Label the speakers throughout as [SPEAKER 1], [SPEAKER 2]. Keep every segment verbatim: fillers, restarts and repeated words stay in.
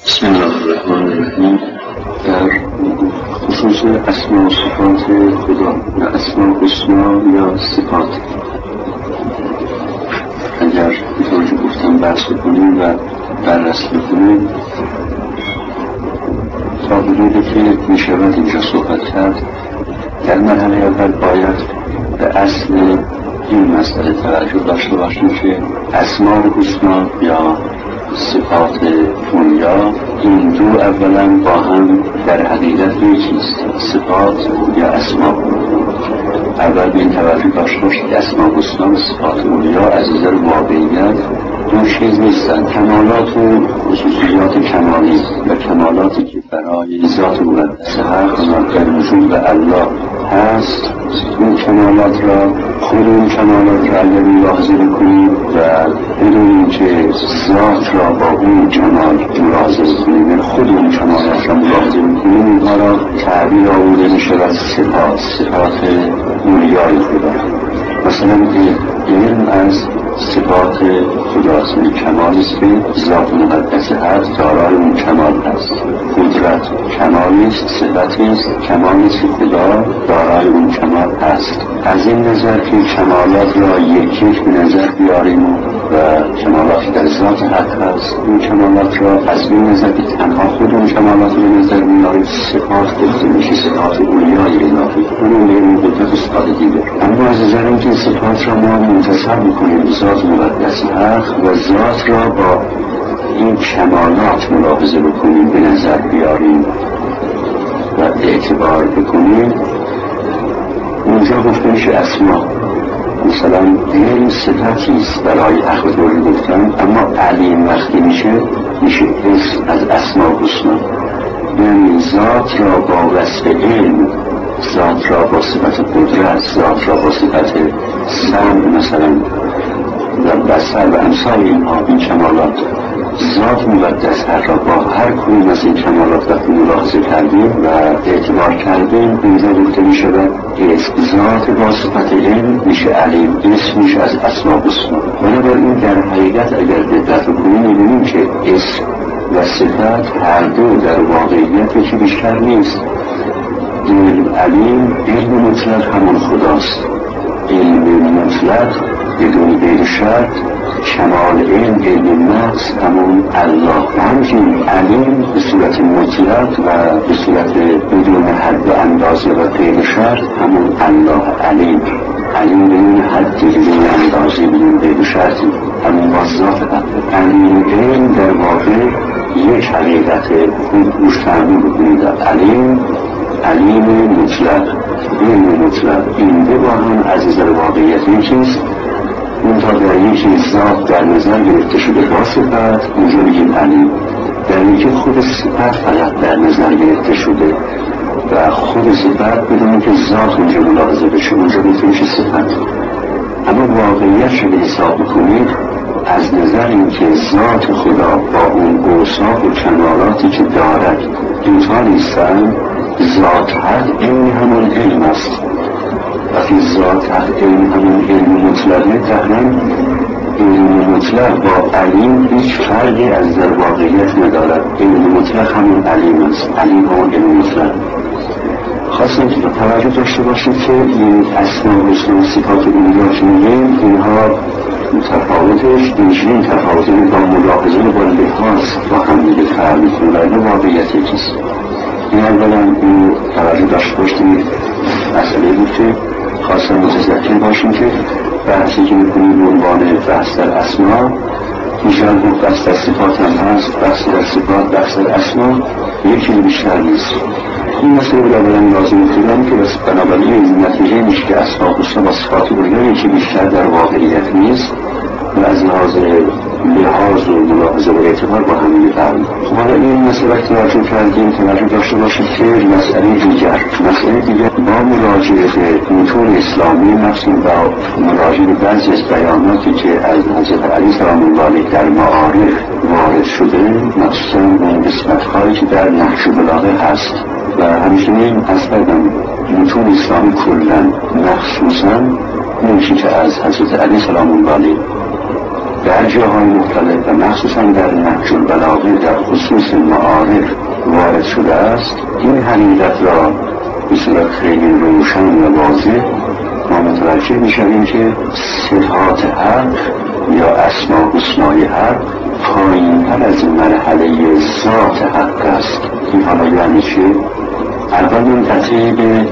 [SPEAKER 1] بسم الله الرحمن الرحیم. در خصوص اسما و صفات خدا و اسما و حسنا یا صفات، اگر اینطور که گفتم بحث کنیم و بررسی کنیم، تا حدودی که می شود اینجا صحبت کرد، در مرحله اول باید به اصل این مسئله توجه داشته باشیم که اسما و حسنا یا صفات دنیا، این دو اولا با هم در حقیقت یکیست، صفات یا اسما. اول به این توجه داشته باشید که اسما و حسنا و صفات دنیا از نظر واقعیت دو چیز نیستن. کمالات و خصوصیات کمالی و کمالاتی که برای ذات مقدس حق در وجود الله هست، اون کمالات را خود اون کمالات را اگر ملاحظه بکنیم و بدونیم که ذات را با اون کمال ملاحظه بکنیم، خود اون کمالات را ملاحظه بکنیم، اینها را تعبیر آورده می شود صفات، صفات اولیای خدا. مثلا علم از صفات خداست، این کمالی است که ذات مقدس حق دارای اون کمال است. قدرت کمالی است، صفتی است، کمالی است که خدا دارای اون کمال است. از این نظر که کمالات را یک یک به نظر بیاریم و کمالات در ذات حق هست، این کمالات را از این نظر که تنها خود اون کمالات را نظر میاریم، صفات گفته میشه، صفات اولیای الهی، اون علم قدرت صفات دیگر. اما از نظر اینکه صفات را ما منتصب میکنیم ذات مقدس حق و ذات را با این کمالات ملاحظه بکنیم، به نظر بیاریم و اعتبار بکنیم، اونجا گفته میشه اسما. مثلا علم صفتیست برای اخباری گفتن، اما علیم وقتی میشه میشه اسم از اسما و حسنا، یعنی ذات را با وصف علم، ذات را با صفت قدرت، ذات را با صفت سمع مثلا و بصر و امثال اینها، این کمالات، ذات مقدس حق را با هر کدوم از این کمالات وقتی ملاحظه کردیم و اعتبار کردیم، اینجا گفته می شود اسم. ذات با صفت علم میشه علیم، اسم میشه از اسما و حسنا. بنابراین در حقیقت اگر دقت کنیم می‌بینیم که اسم و صفت هر دو در واقعیت یکی بیشتر نیست. علم علیم، علم مطلق همون خداست، علم مطلق بدون غیر شرط، کمال علم، علم نقص همون الله. همچنین علیم به صورت مطلق و به صورت بدون حد و اندازه و غیر شرط همون الله علیم. علیم بدون حد، بدون اندازه، بدون غیر شرط همون ذات علیم. علم در واقع یک حقیقت خوب روش تعبیر بکنید، علیم، علیم مطلق، علم مطلق، این دو با هم از نظر واقعیت یکیست. اون تا در یکی ذات در نظر گرفته شده با صفت، اونجا میگیم علیم. در یکی خود صفت فقط در نظر گرفته شده و خود صفت بدون که ذات اونجا ملاحظه بشه، اونجا گفته میشه صفت. اما واقعیت شده حساب بکنید از نظر اینکه ذات خدا با اون اوصاف و کمالاتی که دارد دوتا نیستن، ذات حق این همون علم است. وقتی ذات حق این همون علم مطلقه، تقریبا علم مطلق با علیم هیچ فرقی از در واقعیت ندارد. علم مطلق همون علیم است، علیم همون علم مطلق. خواستم که توجه داشته باشید که این اسما و حسنا و صفات اونجا که میگیم، اینها تفاوتش اینجوری تفاوتی با ملاحظه با لحاظ با هم دیگه فرق میکنه و واقعیت یکیست. این اولا این توجه داشته باشید مسئله بود که خواستم متذکر باشیم که بحثی که میکنیم به عنوان بحث در اسما، میشن گفت بحث در صفات هم هست، بحث در صفات، بحث در اسما یکی بیشتر نیست. این مسئله بود اولا لازم کنم که بس بنابراین این نتیجه میشه که اسما و حسنا با صفات اولیای یکی بیشتر در واقعیت نیست و از لحاظ لحاظ و ملاحظه و اعتبار با هم می‌فهمیم. خب حالا این مسئله که توجه کردیم، توجه داشته باشید که مسئله دیگر مسئله دیگر با مراجعه به متون اسلامی، مخصوصا با مراجعه به بعضی از بیاناتی که از حضرت علی سلام الله علیه در معارف وارد شده، مخصوصا اون قسمت‌هایی که در نهج البلاغه هست و همچنین از متون اسلامی کلاً، مخصوصا اون چیزی که از حضرت علی سلام الله علیه در جاهای مختلف و مخصوصا در نهج البلاغه در خصوص معارف وارد شده است، این حقیقت را به صورت خیلی روشن و واضح ما متوجه می‌شویم که صفات حق یا اسماء حسنای حق پایین‌تر از مرحله ذات حق است. این حالا یعنی چه؟ اول این قطعه به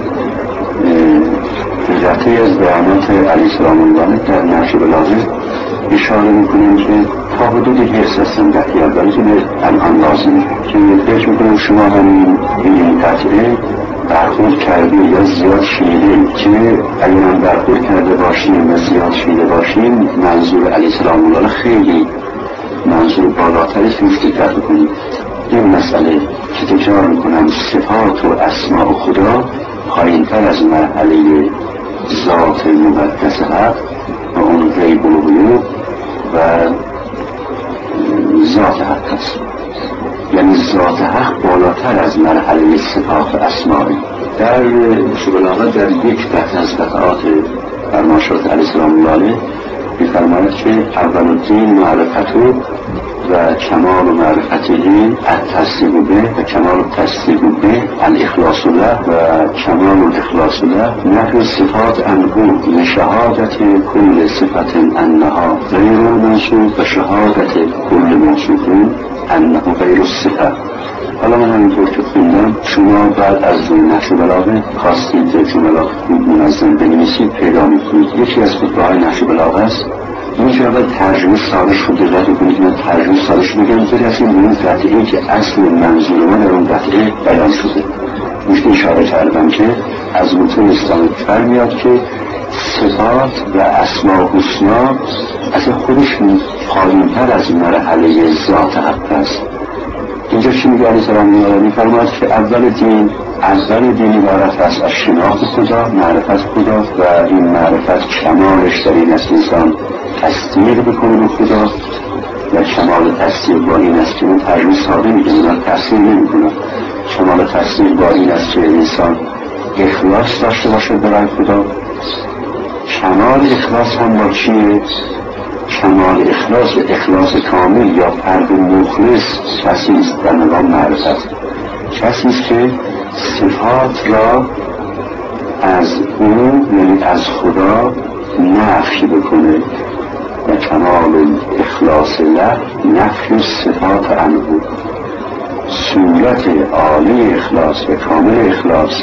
[SPEAKER 1] قطعه از بیانات علیه السلام الله در نهج البلاغه اشاره میکنیم که تا حدودی حس هستن قطعه اولی که به الان لازم که فکر میکنم شما همین این قطعه برخورد کرده یا زیاد شیده که اگر هم برخورد کرده باشیم و زیاد شیده باشیم منظور علیه السلام الله خیلی منظور بالاتری توش دقت کنید. این مسئله که تکرار میکنم صفات و اسماء خدا پایین‌تر از مرحله ذات مقدس حق و اون غیب الغیوب و ذات حق است. یعنی ذات حق بالاتر از مرحله صفات و اسماء. در بلاغه در یک قطعه از قطعات فرمایشات علیه السلام الله می‌فرماید که اول الدین معرفته و کمال معرفته التصدیق به و کمال التصدیق به الاخلاص له و کمال الاخلاص له نفی صفات عنه لشهادت کل صفت انها غیر موصوف و شهادت کل موصوف انه غیر الصفه. حالا من همینطور که خوندم شما بعد از نهج البلاغه خواستید جملات خوب منظم بنویسید پیدا می‌کنید. یکی از خطبه‌های نهج البلاغه است. این که اول ترجمه سادش رو دقت کنید. من ترجمه سادش رو بگم اینطوری هستیم به اون قطعه که اصل منظور ما در اون قطعه بیان شده. میشه اشاره کردم که از متون اسلام فرمیاد که صفات و اسماء حسنا از خودش پایین‌تر از مرحله ذات حق است. اینجا چی میگه علیه السلام الله میفرماید که اول دین اول دین عبارت است از شناخت خدا، معرفت خدا و این معرفت کمالش در این است انسان تصدیق بکنه به خدا و کمال تصدیق با این است که اون ترجمه ساده میگه من تصدیق نمیکنم. کمال تصدیق با این است که انسان اخلاص داشته باشه برای خدا. کمال اخلاص هم با چیه؟ کمال اخلاص و اخلاص کامل یا فرد مخلص کسی است در مقام معرفت، کسی است که صفات را از او یعنی از خدا نفی بکنه و کمال اخلاص له نفی صفات عنه. صورت عالی اخلاص و کامل اخلاص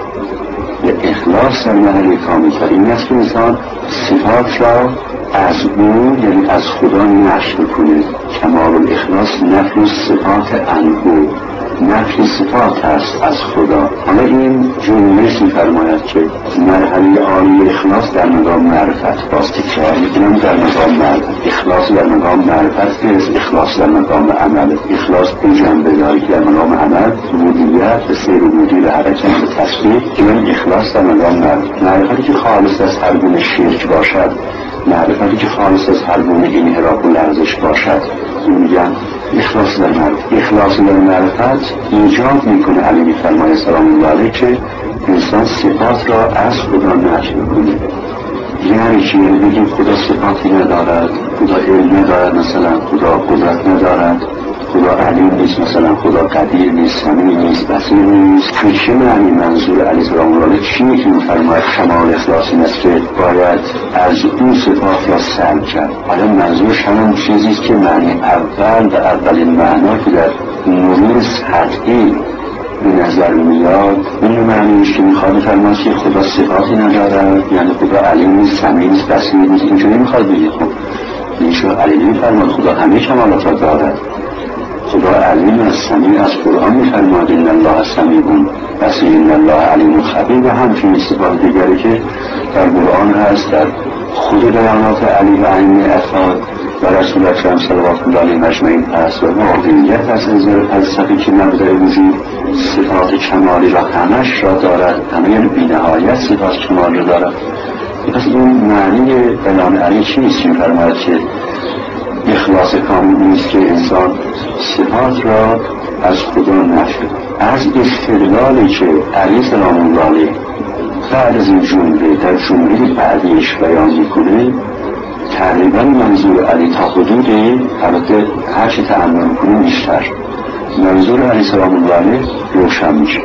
[SPEAKER 1] و اخلاص در محل کامل ترین است که انسان صفات را از او یعنی از خدا نفی کنه. کمال الاخلاص نفی صفات عنه، نفی صفات هست از خدا. اما این جمله می‌فرماید که مرحله عالی اخلاص در مقام معرفت، باز تکرار می‌کنم در مقام معرفت، اخلاص در مقام معرفت نیست، اخلاص در مقام عمل. اخلاص دو جنبه داره که در مقام عمل ربوبیت و سیر ربودی و حرکت و تسبیح، که من اخلاص در مقام معرفت، معرفتی که خالص از هر گونه شرک باشد، معرفتی که خالص از هر گونه انحراف و لرزش باشد، میگن اخلاص در معرفت. اخلاص در معرفت ایجاد میکنه علی میفرماید سلام الله علیه که انسان صفات را از خدا نفی کنه. یعنی چی؟ یعنی بگیم خدا صفاتی ندارد، خدا علم ندارد، مثلا خدا قدرت ندارد، خدا علیم نیست، مثلا خدا قدیر نیست، سمیع نیست، بصیر نیست. به چه معنی منظور علیه السلام الله چیه که میفرماید کمال اخلاص این است که باید از اون صفات را سلب کرد؟ حالا منظورش همون چیزی است که معنی اول و اولین معنا که در مرور سطحی به نظر میاد این معنیش که میخواد فرماید که خدا صفاتی ندارد، یعنی خدا علیم نیست، سمیع نیست، بصیر نیست. اینجوری میخواد بگید. خب این شو علی میفرماید خدا همه کمالات را دارد. خدا علیم از سمیع از قرآن می‌فرماید ان الله سمیع بصیر ان الله علیم خبیر و همچنین صفات دیگری که در قرآن هست، در خود بیانات علی و ائمه اطهار و رسول اکرم صلوات الله علیهم اجمعین هست و واقعیت از نظر فلسفی که مبدأ وجود صفات کمالی را همش را دارد، همه یعنی بی‌نهایت صفات کمال را دارد. پس این معنی بیان علی چیست؟ می‌فرماید که اخلاص کامل نیست که انسان صفات را از خدا نفی. از استدلالی که علیه سلام الله علیه بعد از این جمله در جمله بعدیش بیان میکنه تقریبا منظور علی تا حدودی، البته هرچی تأمل کنیم بیشتر منظور علی سلام الله علیه روشن میشه.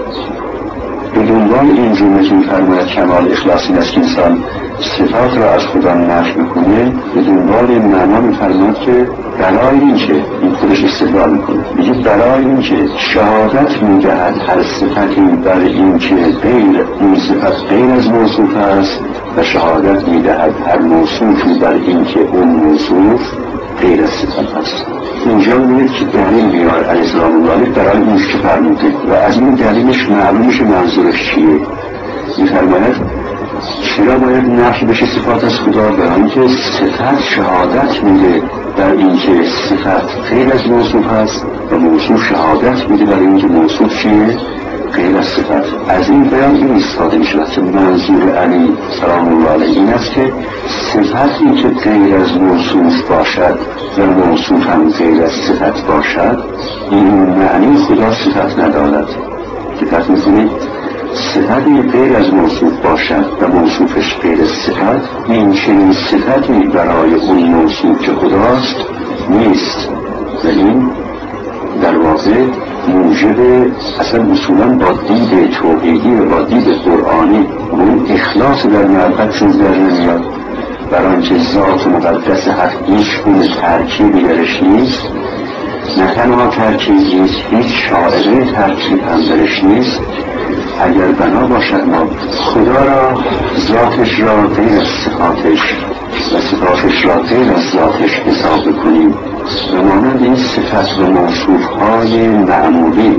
[SPEAKER 1] به دنبال این جمله که می‌فرماید کمال اخلاص این است که انسان صفات را از خدا نفی میکنه، به دنبال این معنا می‌فرماید که برای این که این خودش استدلال میکنه، میگه برای این که شهادت میدهد هر صفتی بر این که غیر این صفت غیر از موصوف است و شهادت میدهد هر موصوفی بر این که اون موصوف غیر از صفت است. اینجا میگه که دلیل میاره علیه السلام الله علیه برای این که فرموده و از این دلیلش معلوم میشه منظورش چیه. میفرماید چرا باید نفی بشه صفات از خدا؟ برای اینکه صفت شهادت میده در اینکه صفت غیر از موصوف است و موصوف شهادت میده برای اینکه موصوف چیه؟ غیر از صفت. از این بیان این استفاده میشه که منظور علی سلام الله علیه این است که صفتی که غیر از موصوف باشد و موصوف هم غیر از صفت باشد، این معنی خدا صفت ندارد. دقت میکنید؟ صفتی غیر از موصوف باشد و موصوفش غیر از صفت، این چنین صفتی برای اون موصوف که خداست نیست و این در واقع موجب اصلا اصولا با دید توحیدی و با دید قرآنی اون اخلاص در محبت چون در نمیاد. برای اینکه ذات مقدس حق هیچ گونه ترکیبی درش نیست، نه تنها ترکیب نیست، هیچ شاعره ترکیب هم درش نیست. اگر بنا باشد ما خدا را ذاتش را غیر از صفاتش و صفاتش را غیر از ذاتش حساب کنیم و مانند این صفت و موصوفهای معمولی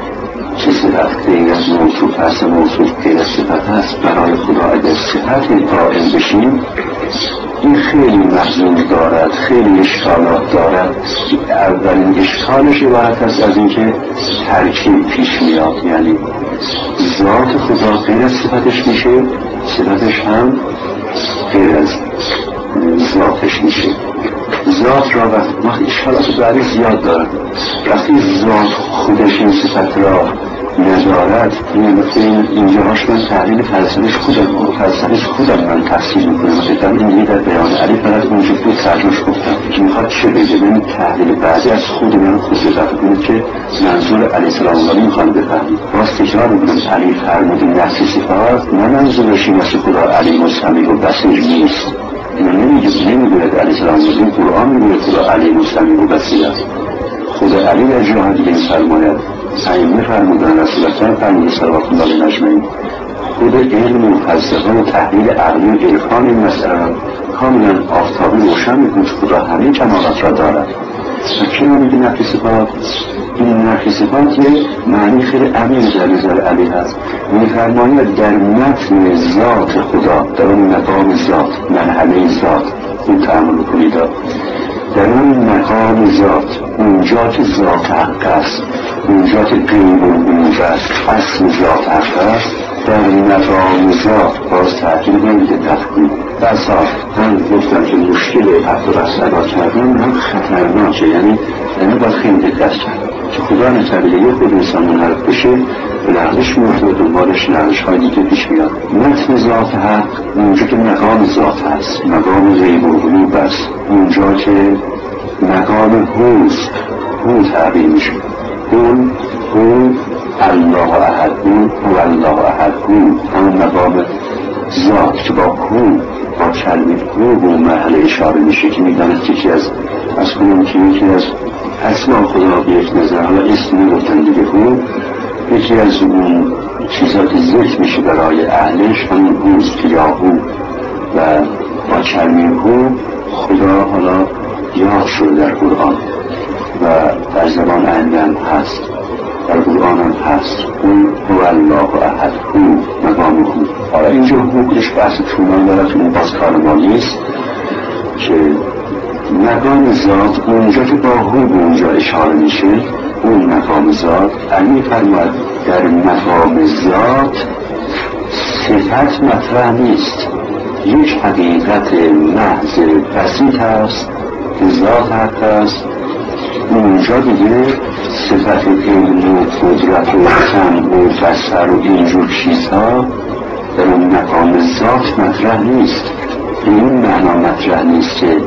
[SPEAKER 1] که صفت غیر از موصوف هست و موصوف غیر از صفت هست، برای خدا اگر صفت قائل بشیم این خیلی محضور دارد، خیلی اشکالات دارد. اولین اشکالش عبارت است از اینکه ترکیب پیش میاد، یعنی ذات خدا غیر از صفتش میشه، صفتش هم غیر از ذاتش میشه. ذات را وقتی اشکالات بعدی زیاد دارد، وقتی ذات خودش این صفت را ندارد، این اینجاهاش من تحلیل فلسفهش خودم فلسفهش خودم من تفسیر میکنم. مثلا این در بیان علی فقط اونجا دو ترجمهش گفتم که میخواد چه بگه. ببین تحلیل بعضی از خود من خود اضافه کنید که منظور علیه السلام الله میخوام بفهمید. باز تکرار میکنم علی فرمود نفس صفات نه منظورش این است که خدا علی مستمی و بصیر نیست. اینو نمیگه، نمیگوید علیه السلام الله، این قرآن میگوید خدا علی مستمی و بصیر است. خدا علی در جاها دیگه فرماید ائمه فرمودن رسول الله فرمود صلوات الله علیه اجمعین خود علم و فلسفه و تحلیل عقلی و عرفان این مسئله را کاملا آفتابی روشن می‌کند که خدا همه کمالات را دارد. و چرا میگه نفی صفات؟ این نفی صفات یه معنی خیلی عمیق در نظر علی هست. می‌فرماید در متن ذات خدا، در اون مقام ذات، مرحله ذات این تأمل کنید، در اون مقام ذات، اونجا که ذات حق است، اونجا که قیب و قیب است، اصل ذات حق است، در مقام ذات باز تحقیل نمیده تفکیم بسا هم گفتم که مشکل حق و رست ادا کردن هم خطرناکه، یعنی یعنی باید خیلی دقت کرد که خدا نتبیله یه خود انسان منحرف بشه به لغزش مرده و دنبالش لغزش های دیگه پیش میاد. متن ذات حق اونجا که مقام ذات هست، مقام غیب و قیب است، اونجا که مقام هوست، هو تعبیر میشه، اون هو الله احد، اون هو الله احد، اون همون مقام ذات که با هو با کلمه هو به اون مرحله اشاره میشه که میداند که یکی از از کنون که یکی از اسما خدا به یک نظر، حالا اسم میگفتن دیگه، هو یکی از اون چیزا که ذکر میشه برای اهلش همون هوست که یا هو و با کلمه هو خدا حالا یاد شده در قرآن و در زبان اهلی هم هست، در قرآن هم هست. اون هو الله احد، هو مقام هو. حالا اینجا حقوقش بحث طولانی دارد که اون باز کار ما نیست که مقام ذات اونجا که با هو به اونجا اشاره میشه، اون مقام ذات علی فرماید در مقام ذات صفت مطرح نیست، یک حقیقت محض بسیط هست که ذات حق است. اونجا دیگه صفت علم و قدرت و سمع و بصر و اینجور چیزها در اون مقام ذات مطرح نیست. این معنا مطرح نیست که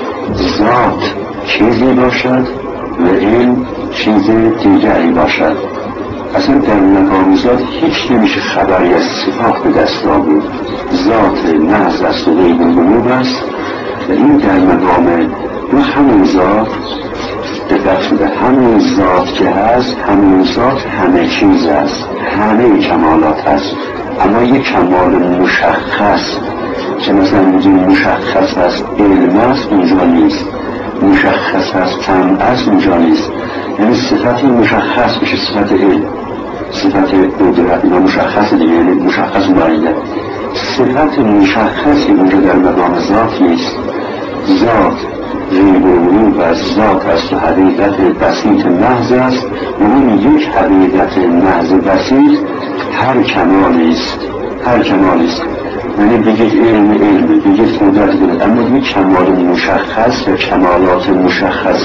[SPEAKER 1] ذات چیزی باشد و علم چیز دیگری باشد. اصلا در مقام ذات هیچ نمیشه خبری از صفات به دست آورد. ذات محض است و غیب الغیوب است و این در مقام دو همون ذات دقت شده. همون ذات که هست همون ذات همه چیز است، همه کمالات هست، اما یک کمال مشخص که مثلا میگیم مشخص است علم است اونجا نیست، مشخص است سمع است اونجا نیست. یعنی صفت مشخص بشه صفت علم، صفت قدرت، اینا مشخص دیگه، یعنی مشخص معین. صفت مشخصی اونجا در مقام ذات نیست. ذات غیب الغیوب و ذات است و حقیقت بسیط محض است. اون یک حقیقت محض بسیط هر کمالی است، هر کمالی است. یعنی بگید علم علم، بگید قدرت قدرت، اما یک کمال مشخص و کمالات مشخص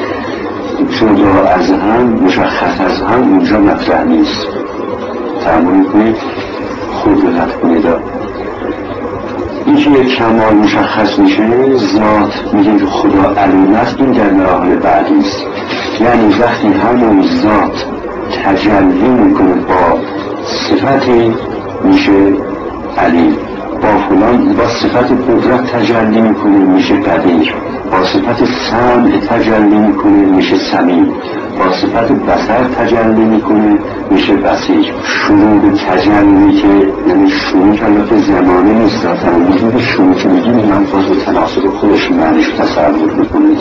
[SPEAKER 1] جدا از هم، مشخص از هم اونجا مطرح نیست. تأمل کنید، خود رد کنید. این که یک کمال مشخص میشه، ذات میگیم که خدا علیم است، این در مراحل بعدی است. یعنی وقتی همون ذات تجلی میکنه با صفتی میشه علیم، با فلان با صفت قدرت تجلی میکنه میشه قدیر، با صفت سمع تجلی میکنه میشه سمیع، با صفت بصر تجلی میکنه میشه بصیر. شروع تجلی که یعنی شروع که البته زمانه نیست، ذاتن وجود شروع که میگیم این الفاظ و تناسب خودش معنیش تصور میکنید.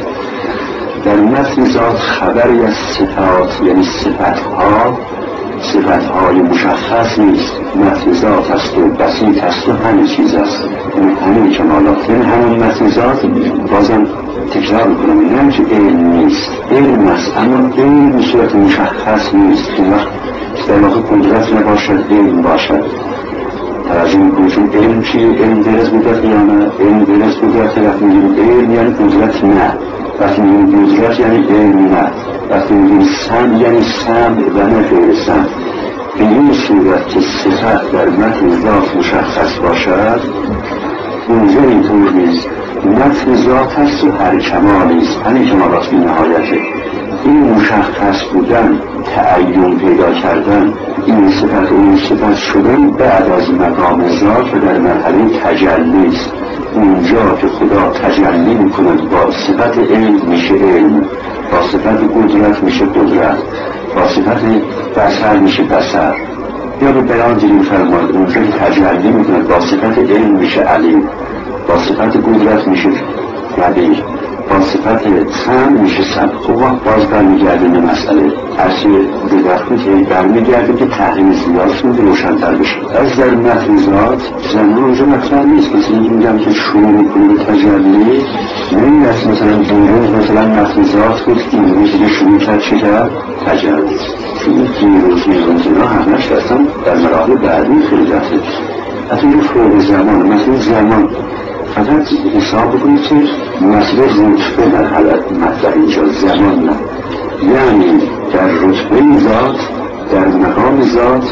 [SPEAKER 1] در متن ذات خبری از صفات یعنی صفتها صفتهای مشخص نیست. متن ذات است و بسیط است و همه چیز است، یعنی همه کمالات. یعنی همون متن ذات بازم تکرار میکنم اینم که علم نیست، علم است اما علم به صورت مشخص نیست. این وقت در واقع قدرت نباشد علم باشد. توجه میکنید چون علم چیه؟ علم درست قدرت یا نه؟ علم درست قدرت. وقتی میگیم علم یعنی قدرت نه، وقتی میگیم قدرت یعنی علم نه، وقتی میگیم سمع یعنی سمع و نه غیر سمع. به این صورت که صفت در متن ذات مشخص باشد اونجا اینطور نیست. متن ذات هست و هر کمالی است، همین کمالات بی نهایته. این مشخص بودن، تعین پیدا کردن، این صفت و این صفت شدن بعد از مقام ذات و در مرحله تجلی است. اونجا که خدا تجلی میکند با صفت علم میشه علم، با صفت قدرت میشه قدرت، با صفت بصر میشه بصر. یا به بیان دیگه میفرماید اونجا که تجلی میکند با صفت علم میشه علیم، با صفت قدرت میشه قدیر، با صفت سمع میشه سمع. خب باز برمیگردیم به مسئله هرچی دیگرخون که برمیگردیم که تحریم زیاد میده روشن‌تر بشه. از در متن ذات زمان اونجا مطرح نیست. مثلا میگم که شروع میکنه به تجلی، نمی است مثلا دیروز مثلا متن ذات بود، دیروز دیگه شروع کرد چه کرد؟ تجلی. این دیروز میروز اینا همش اصلا در مراحل بعدی خیلی دسته. اصلا این فوق زمان، مثلا زمان فقط حساب بکنید که مسئله رتبه مرحله مطلب اینجا زمان نه. یعنی در رتبه ذات، در مقام ذات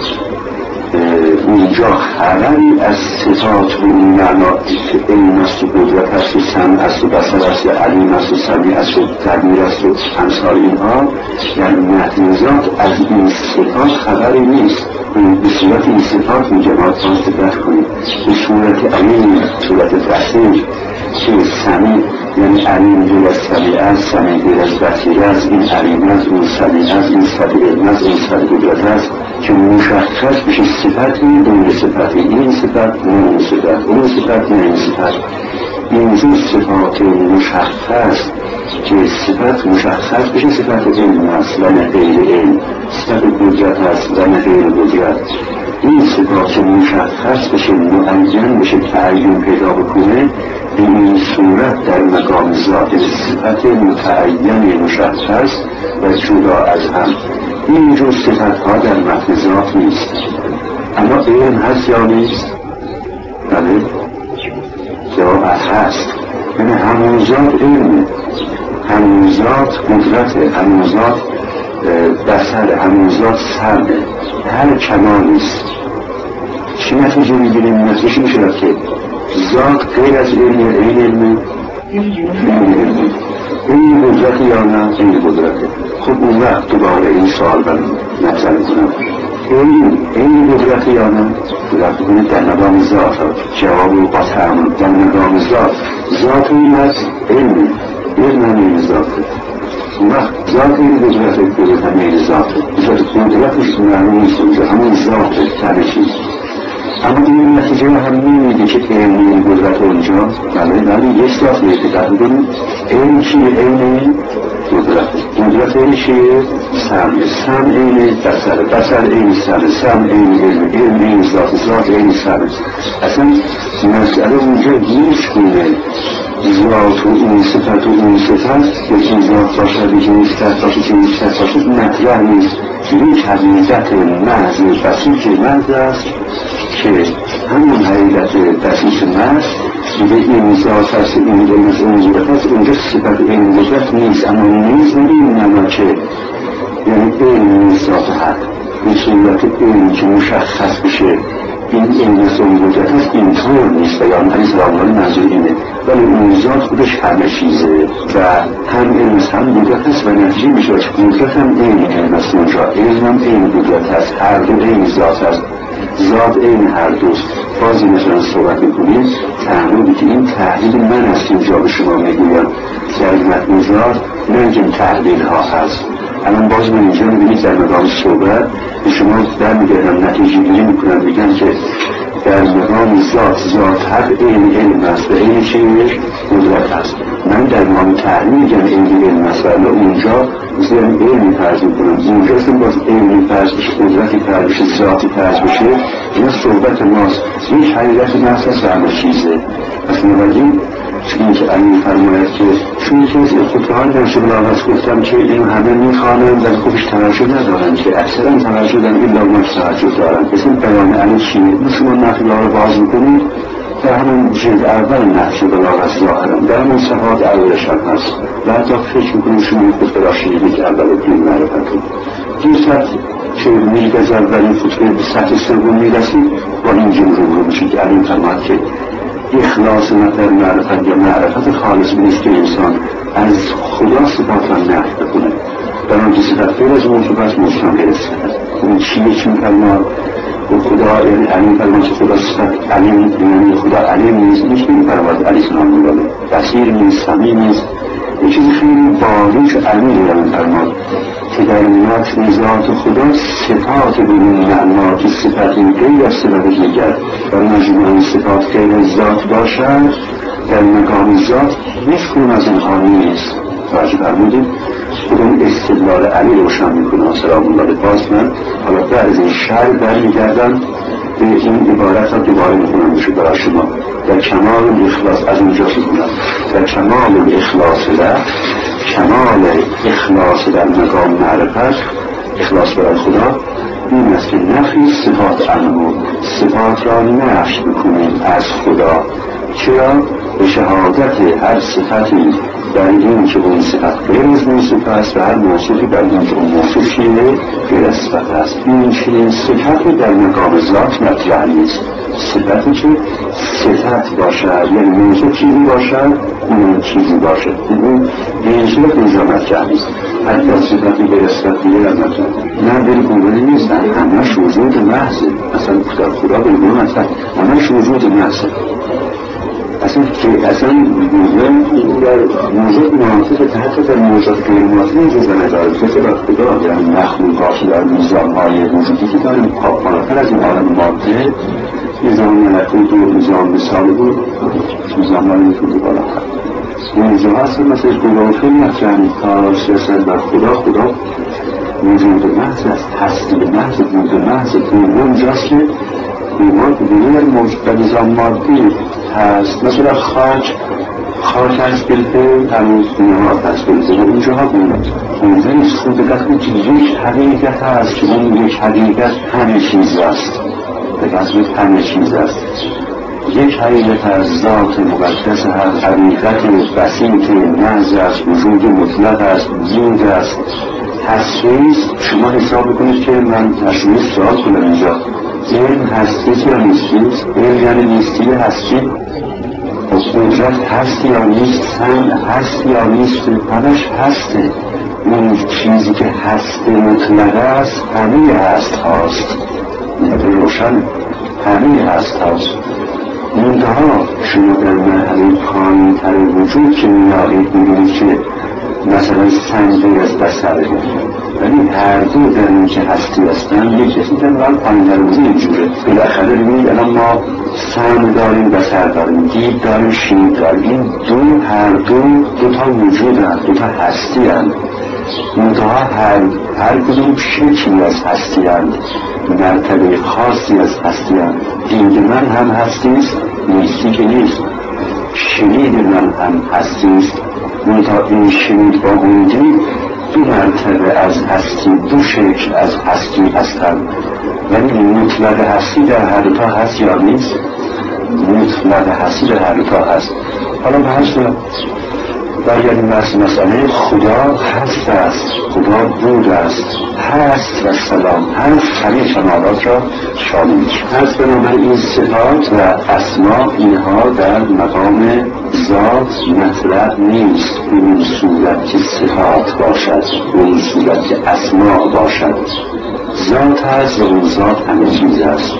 [SPEAKER 1] اونجا خبری از صفات و این معنا که علم است و قدرت است و سمع است و بصر است و علیم است و سمیع است و قدیر است و امثال اینها، در متن ذات از این صفات خبری نیست. به صورت این صفات این جماعت باز دقت کنید، به صورت علیم، صورت بصیر که سمیع یعنی علیم دور از سمیع است، سمیع دور از بصیر است، این علیم است، اون سمیع است، این صفت علم است، این صفت قدرت است که مشخص بشه صفتی دور صفتی، این صفت نه اون صفت، اون صفت نه این صفت. اینجور صفات مشخص که صفت مشخص بشه صفت علم است و نه غیر علم، صفت قدرت است و نه غیر قدرت. این صفات مشخص بشه، معین بشه، تعین پیدا بکنه، به این صورت در مقام ذات صفت متعین مشخص و جدا از هم. اینجور صفت ها در متن ذات نیست. اما علم هست یا نیست؟ بله جواب هست. یعنی همون ذات علمه، همون ذات قدرته، همون ذات بصره، همون ذات سمعه، هر کمالی است. چه نتیجه میگیریم؟ نتیجه میشه که ذات غیر از علم این علم این قدرت یا نه این قدرته. خب اون وقت دوباره این سوال من مطرح کنم این این قدرت یا نه قدرت کنید در مقام ذات جواب رو با تعامل در مقام ذات ذات این هست علم علم همین ذاته. اون وقت ذات این قدرت قدرت همین ذاته قدرتش معلوم نیست اونجا همون ذاته همه چیز. اما این نتیجه هم نمیده که علمی قدرت اونجا بله بله یک ذات نیست که در بودیم علم چیه؟ علم قدرت قدرت این چیه؟ سم سم این بسر بسر این سم سم این علم علم این ذات ذات این سم. اصلا مسئله اونجا هیچ گونه ذات و این صفت و این صفت یکی ذات باشد یکی نیست باشد یکی نیست باشد مطرح نیست. یک حقیقت محض بسیط محض است که همون حقیقت بسیط محض که این ذات هست این علم است این ذات هست اونجا صفت این قدرت نیست. اما نیست این نما که یعنی این ذات حق این صورت این که مشخص بشه این علم است این قدرت هست اینطور نیست و یا علیه سلام علیه منظور اینه ولی اون ذات خودش همه چیزه و هم علم است هم قدرت هست و نتیجه میشه که قدرت هم این علم است اونجا علم هم این قدرت هست هر دو این ذات هست ذات این هر دوست. بازی مثلا صحبت میکنیم تعمودی که این تحلیل من است اینجا به شما میگویم در متن ذات نمیگیم تحلیل ها هست. الان باز من اینجا میبینید در مقام صحبت به شما در میگردم نتیجه گیری میکنم میگن که در مقام ذات ذات حق این علم است و این چیه قدرت است. من در مقام تحلیل میگم این علم است ولی اونجا مثلا علمی فرض میکنم اونجا اصلا باز علمی فرض بشه قدرتی فرض بشه ذاتی فرض بشه اینا صحبت ماست. یک حقیقت محض است و همه چیزه. پس نباید چون که علی فرماید که چون که از خودان در شبلاغت گفتم که این همه میخوانند و خوبش توجه ندارند که اکثرا توجه دارن این لاغمش توجه دارند. مثل بیان علی چیه؟ شما نقل ها رو باز میکنید در همون جلد اول نقش بلاغت ظاهرم در همون صفحات اولش هم هست و حتی فکر میکنید شما خود براشیدید که اول دین معرفتون دو سطح که میگذر ولی خطبه به سطح سوم میرسید با این جمعه رو میشید که علی فرماید که اخلاص مطلب معرفت یا معرفت خالص نیست که انسان از خدا صفات را نفی بکنه برای که صفت غیر از اون صفت مشتم غیر صفت اون چیه چون فرما و خدا یعنی علیم فرما که خدا صفت علیم یعنی خدا علیم نیست نیست که این فرماد علی سلام میگاله بصیر نیست سمیع نیست یه چیزی خیلی باریک علمی دارم فرماد که در متن ذات خدا صفات بدون معنا که صفت غیر از صفت دیگر و مجموعه صفات غیر از ذات باشد در مقام ذات هیچ کنون از اینها نیست. توجه فرمودید خودم استدلال علی روشن میکنه سلام الله باز من حالا بعد از این شرح برمیگردم به این عبارت ها دوباره میکنم بشه برای شما در کمال اخلاص از اونجا میکنم در کمال اخلاص در کمال اخلاص در مقام معرفت اخلاص برای خدا این است که نفی صفات انمو صفات را نفی بکنیم از خدا. چرا؟ به شهادت هر صفتی در این که اون صفت غیر از موصوف است و هر موصوفی در این که اون موصوف چیه غیر از صفت است. این چنین صفتی در مقام ذات مطرح نیست. صفتی که صفت باشد یعنی موصوف چیزی باشد اون چیزی باشد اون به این صورت اینجا مطرح نیست. حتی صفتی غیر از صفت دیگه از مطرح نه بری کنگلی نیستن همش وجود محضه اصلا در خدا به این مطرح همش وجود محضه اصلا که اصلا موجود مناسب حتی در موجود غیر مناسب اجازه نداره که در خدا یعنی مخلوقات در نظام های وجودی که داریم پاکانتر از این عالم ماده نظام ملکوت و نظام مثال بود نظام های وجودی بالا موضوع هست مثل خدا خیلی مطرح کار سیاست بر خدا خدا وجود محض است هستی محض وجود محض اونجاست که ایمان دیگر موجود در نظام مادی هست. مثلا خاک خاک هست بلده هنوز نهاد هست بلده و اونجا ها بود اونجا نیست خود دقت کنید که یک حقیقت هست که اون یک حقیقت همه چیز است دقت کنید همه چیز است یک حقیقت از ذات مقدس هست حقیقت بسیط محض است وجود مطلق است زود است تصویز شما حساب بکنید که من تصویز سوال کنم اینجا علم هستیست یا نیستیست؟ علم یعنی نیستی هستی. قدرت هست یا نیست؟ سن هست یا نیست؟ همش هسته. اون چیزی که هست مطلقه است همه هست هاست، روشن همه هست هاست. منتها شما در مرحله پایین تر وجود که میایید میبینید که مثلا سنگ غیر از بسره، ولی هر دو در این که هستی هستن یک کسی در واقع پایین تر وجود اینجوره. بالاخره ببینید الان ما سنگ داریم، بسر داریم، دید داریم، شنید داریم. این دو هر دو دو تا وجود هست، دو تا هستی هست. منتها هر هر کدوم شکلی از هستی هست، مرتبه خاصی از هستی هست. دید من هم هستیست، نیستی که نیست. شنید من هم هستیست، منتها این شنید با اون دید دو مرتبه از هستی، دو شکل از هستی هستند. ولی مطلق هستی در هر دو تا هست یا نیست؟ مطلق هستی در هر دو تا هست. حالا بحث برگردیم بحث مسئله خدا هست است، خدا بود است، هست و سلام هست، همه کمالات را شامل هست. بنابراین این صفات و اسما اینها در مقام ذات مطلق نیست. اون صورت که صفات باشد، اون صورت که اسما باشد. ذات هست و اون ذات همه چیز هست.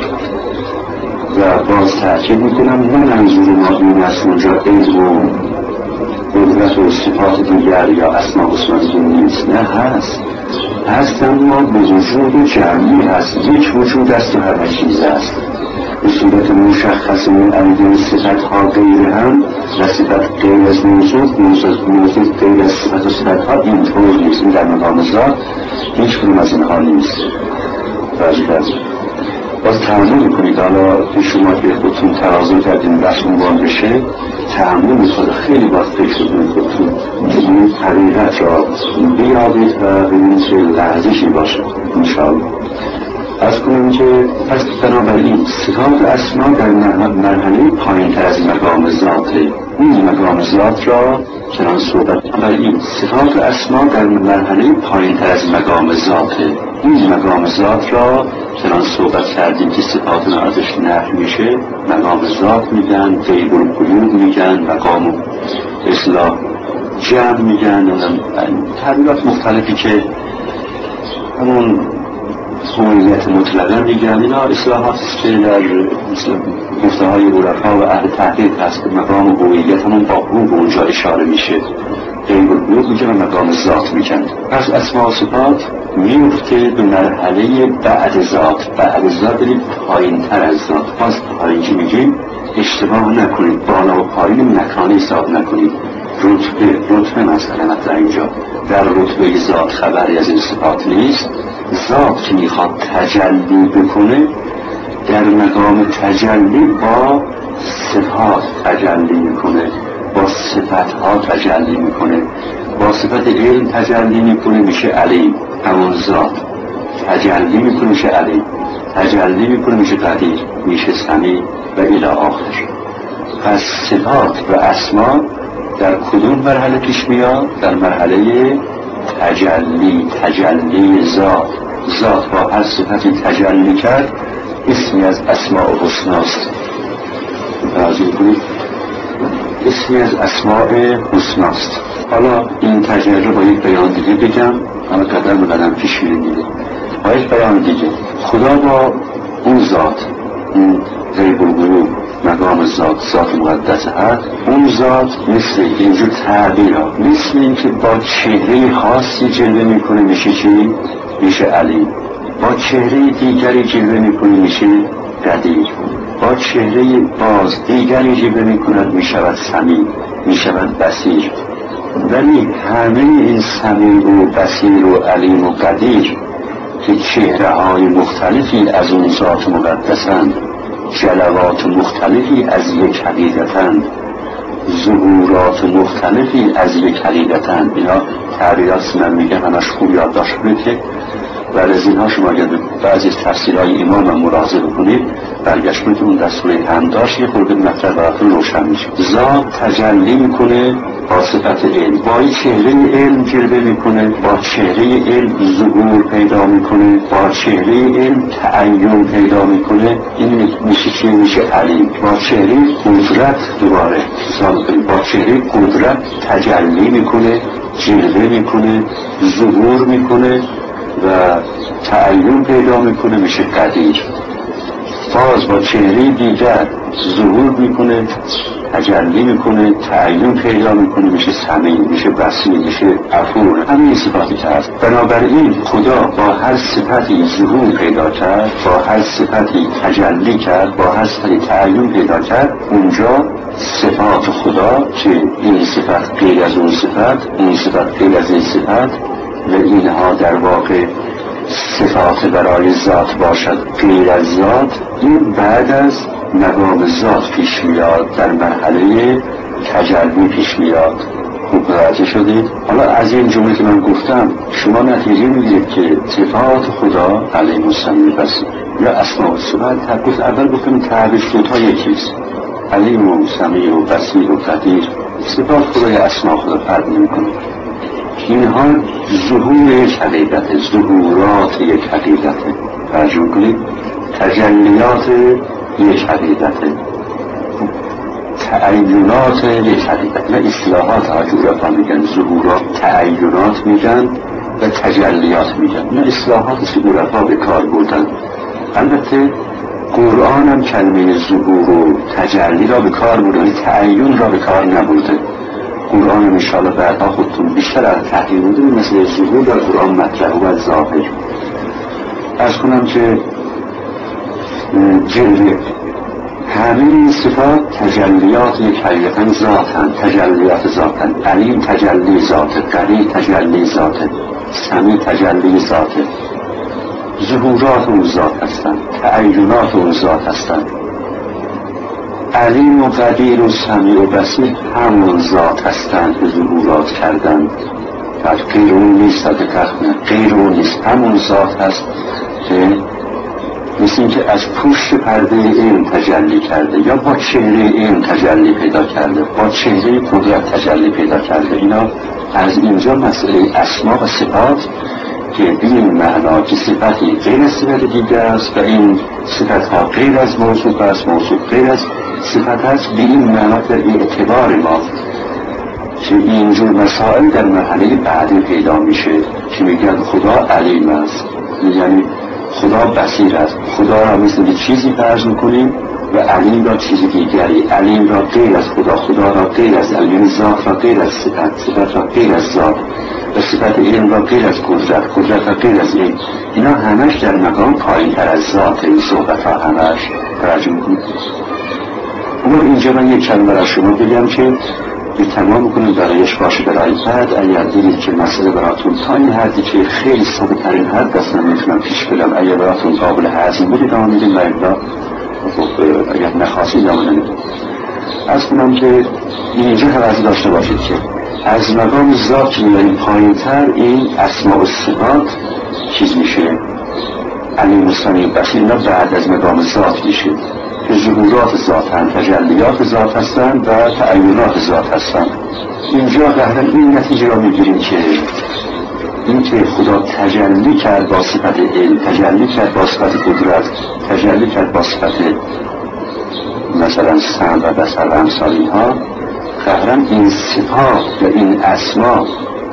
[SPEAKER 1] و باز تأکید میکنم نه منظور ما این است اونجا علم و قدرت و صفات دیگر یا اسما و صفات نیست. نه هست هست، اما به وجود جمعی هست. یک وجود است و همه چیز هست. به صورت مشخص من علیه صفت ها غیر هم و صفت غیر از موجود، موجود غیر از صفت و صفت ها این طور نیست. این در مقام ذات هیچ کنون از اینها نیست. واجب است باز تحمل میکنید. حالا شما که خودتون ترازو کردین بحث عنوان بشه تحمل میکنید، خیلی باز فکر کنید خودتون که این حقیقت را بیابید و ببینید که لحظشی باشه انشاءالله. از کنم که پس بنابراین صفات اسما در مرحله پایین تر از مقام ذاته. این مقام ذات را چنان صحبت بنابراین صفات اسما در مرحله پایین تر از مقام ذاته. این مقام ذات را چنان صحبت کردیم که صفات ازش نفی میشه مقام ذات میگن، غیب القیوب میگن، مقام اصلاح جمع میگن، تعبیرات مختلفی که همون هویت مطلقه میگن. اینا اصلاحات است که در گفته های عرفا و اهل تحقیق هست که مقام هویت همون با رو به اونجا اشاره میشه. غیب القیوب میگن و مقام ذات میگن. پس اسما و صفات میفته به مرحله بعد ذات. بعد ذات دارید پایین تر از ذات. باز پایین که میگیم اشتباه نکنید، بالا و پایین مکانی حساب نکنید. رتبه رتبه مثلا مطلع اینجا در رتبه ذات خبری از این صفات نیست. ذات که میخواد تجلی بکنه در مقام تجلی با صفات تجلی میکنه، با صفتها تجلی میکنه. با صفت علم تجلی میکنه میشه علیم، همون ذات تجلی میکنه میشه علیم، تجلی میکنه میشه قدیر، میشه سمیع و الی آخر. پس صفات و اسما در کدوم مرحله پیش میاد؟ در مرحله تجلی، تجلی ذات. ذات با هر صفتی تجلی کرد اسمی از اسماء و حسناست. توجه کنید، اسمی از اسماء حسناست. حالا این تجربه با یک بیان دیگه بگم، اما قدر به قدم پیش میریم دیگه. با یک بیان دیگه خدا با اون ذات، اون غیب القیوب مقام ذات، ذات مقدس هست. اون ذات مثل اینجور تعبیر ها، مثل این که با چهره خاصی جلوه میکنه میشه چی؟ میشه علیم. با چهره دیگری جلوه میکنه میشه قدیر. با چهره باز دیگری جلوه میکند میشود سمیع، میشود بصیر. ولی همه این سمیع و بصیر و علیم و قدیر که چهره های مختلفی از اون ذات مقدسند، جلوات مختلفی از یک حقیقتند، ظهورات مختلفی از یک حقیقتند. اینا تعبیرات من میگم همش خوب یادداشت کنید که و از اینها شما اگر بعضی از تفسیرهای ایمان رو مراجعه بکنید برگشت کنید اون دستور همداشت یه خورده مطلب براتون روشن میشه. ذات تجلی میکنه با صفت علم، با چهره علم جلوه میکنه، با چهره علم ظهور پیدا میکنه، با چهره علم تعین پیدا میکنه. این میشه چه؟ میشه علیم. با چهره قدرت دوباره با چهره قدرت تجلی میکنه، جلوه میکنه، ظهور میکنه و تعین پیدا میکنه، میشه قدیر. باز با چهره دیگر ظهور میکنه، تجلی میکنه، تعین پیدا میکنه، میشه سمیع، میشه بصیر، میشه غفور. همین صفاتی که هست. بنابراین خدا با هر صفتی ظهور پیدا کرد، با هر صفتی تجلی کرد، با هر صفتی تعین پیدا کرد. اونجا صفات خدا که این صفت غیر از اون صفت، این صفت غیر از این صفت و اینها در واقع صفات برای ذات باشد غیر از ذات، این بعد از مقام ذات پیش میاد، در مرحله تجلی پیش میاد. خوب متوجه شدید؟ حالا از این جمله که من گفتم شما نتیجه میگیرید که صفات خدا علیه السلام بسید یا اسماء و صفات. گفت اول گفتم تعبیر دوتا یکیست، علیم و سمیع و بصیر و قدیر. صفات خدا یا اسماء خدا فرق نمی‌کنه. اینها ظهور یک حقیقت، ظهورات یک حقیقت. توجه کنید، تجلیات یک حقیقت، تعینات یک حقیقت. نه اصلاحات عجورفا میگن ظهورات، تعینات میگن و تجلیات میگن. نه اصلاحات عجورفا به کار بردن. البته قرآن هم کلمه ظهور و تجلی را به کار بردن، تعین را به کار نبرده. قرآن هم انشاءالله بعدها خودتون بیشتر از تحقیق بوده مثل ظهور در قرآن مطرح و ظاهر. از کنم که جلوه همه این صفات تجلیات یک حقیقتا ذاتن، تجلیات ذاتن. علیم تجلی ذاته، قدیر تجلی ذاته، سمیع تجلی ذاته. ظهورات اون ذات هستن، تعینات اون ذات هستن. علیم و قدیر و سمیع و بصیر همون ذات هستند که ظهورات کردن. در غیر اون نیست، در غیر اون نیست، همون ذات هست که مثل این که از پشت پرده علم تجلی کرده یا با چهره علم تجلی پیدا کرده، با چهره قدرت تجلی پیدا کرده. اینا از اینجا مسئله اسما و صفات که به این معنا که صفتی غیر از صفت دیگر است و این صفت ها غیر از موصوف است، موصوف غیر از صفت است، به این معنا در اعتبار ما که اینجور مسائل در مرحله بعدی پیدا میشه که میگن خدا علیم است، یعنی خدا بصیر است. خدا را مثل چیزی فرض میکنیم و علیم را چیزی دیگری. علیم را غیر از خدا، خدا را غیر از علیم، ذات را غیر از صفت، صفت را غیر از ذات و صفت علم را غیر از قدرت، قدرت را غیر از علم. اینا همش در مقام پایین تر از ذات این صحبت ها همش توجه میکنید. اما اینجا من یک کلمه برای شما بگم که به تمام کنیم برایش باشه. برای بعد اگر دیدید که مسئله براتون تا این حدی که خیلی ساده ترین حد اصلا میتونم پیش بدم، اگر براتون قابل هضم بود ادامه میدیم و اگر نخواستید ادامه نمیدیم. از کنم که اینجا توجه داشته باشید که از مقام ذات که میاریم پایین تر این اسماء و صفات چیز میشه، علیم و سمیع و بصیر. اینا بعد از مقام ذات میشه که ظهورات ذات هستند، تجلیات ذات هستند و تعینات ذات هستند. اینجا قهرن این نتیجه را میگیریم که این که خدا تجلی کرد با صفت علم، تجلی کرد با صفت قدرت، تجلی کرد با صفت مثلا سمع و بصر و امثال اینها، قهرن این صفات و این اسما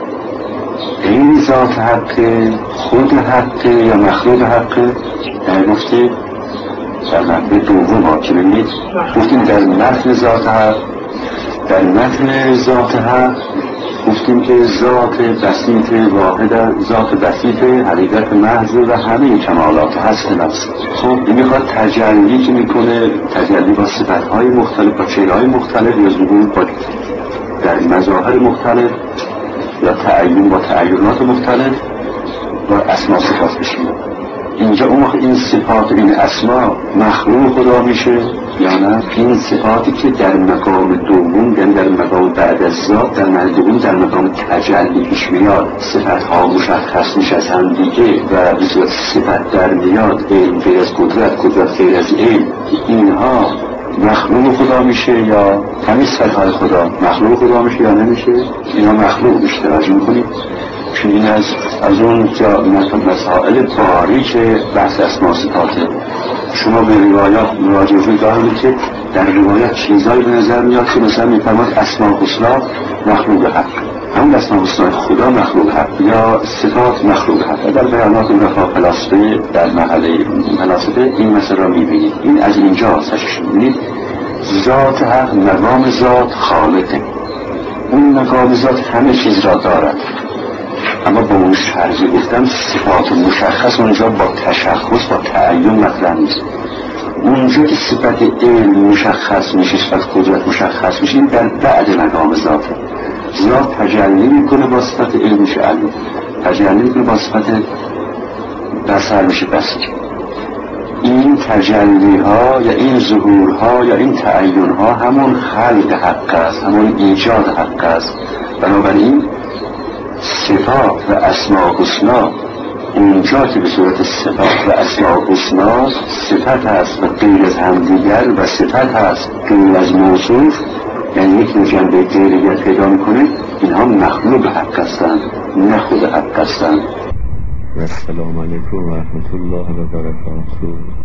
[SPEAKER 1] این ذات حق، خود حق یا مخلوق حق. در گفته در متن دوم ها که ببینید گفتیم در متن ذات حق، در متن ذات حق گفتیم که ذات بسیط واحد، ذات بسیط حقیقت محض و همه کمالات هست نفس. خب این میخواد تجلی که میکنه، تجلی با صفتهای مختلف، با چهرهای مختلف یا ظهور با در مظاهر مختلف یا تعین با تعینات مختلف و اسما صفات بشید. اینجا اون وقت این صفات این اسما مخلوق خدا میشه یا نه؟ این صفاتی که در مقام دوم، یعنی در مقام بعد از ذات، در مقام دوم در مقام تجلی پیش میاد، صفتها مشخص میشه از هم دیگه و به صورت صفت در میاد، علم غیر از قدرت، قدرت غیر از علم، اینها مخلوق خدا میشه یا همین صفتهای خدا مخلوق خدا میشه یا نمیشه؟ اینا مخلوق میشه. توجه میکنید؟ چون این از از اون جا مسائل باریک بحث اسما صفاته. شما به روایات مراجعه کنید دارید که در روایات چیزایی به نظر میاد که مثلا میفرماد اسماء الحسنا مخلوق حق، همون اسماء الحسنا خدا مخلوق حق یا صفات مخلوق حق. در بیانات اون رفا فلاسفه در محله فلاسفه این مسئله را میبینید. این از اینجا سشش میبینید ذات حق، مقام ذات خالقه، اون مقام ذات همه چیز را دارد، اما با اون شرحی گفتم صفات مشخص اونجا با تشخص با تعین مطرح نیست. اونجا که صفت علم مشخص میشه، صفت قدرت مشخص میشه، این در بعد مقام ذاته. ذات تجلی میکنه با صفت علم میشه علم، تجلی میکنه با صفت بصر میشه بصر. این تجلی ها یا این ظهور ها یا این تعین ها همون خلق حق است، همون ایجاد حق است. بنابراین صفات و اسماء الحسنا اونجا که به صورت صفات و اسماء الحسنا صفت هست و غیر از همدیگر و صفت هست غیر از موصوف، یعنی یک جنبه غیریت پیدا میکنه، اینها مخلوق حق هستند نه خود حق هستند.
[SPEAKER 2] السلام علیکم و رحمت الله و برکاته.